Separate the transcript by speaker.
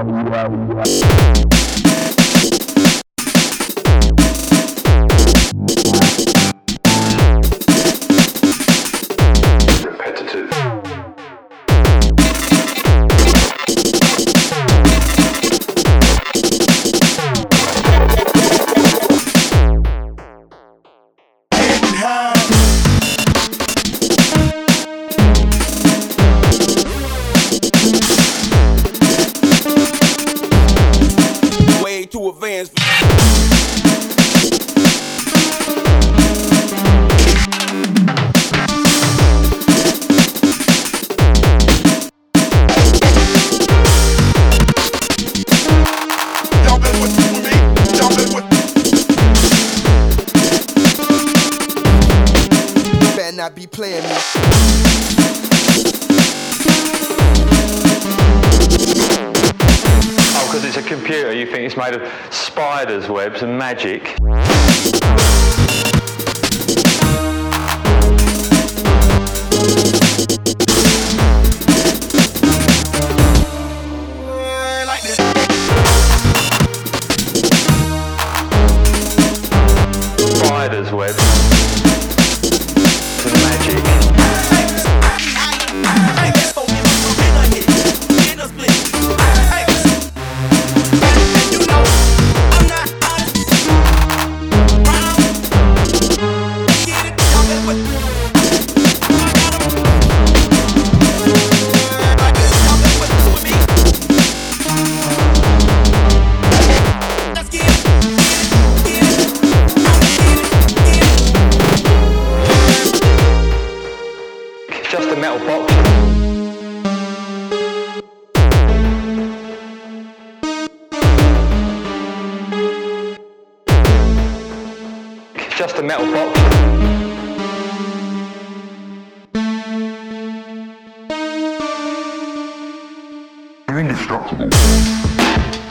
Speaker 1: Way too advanced. Better not be playing me.
Speaker 2: Because it's a computer, you think it's made of spiders' webs and magic. Spiders' webs and magic. Just a metal box. Just a metal box. You're indestructible.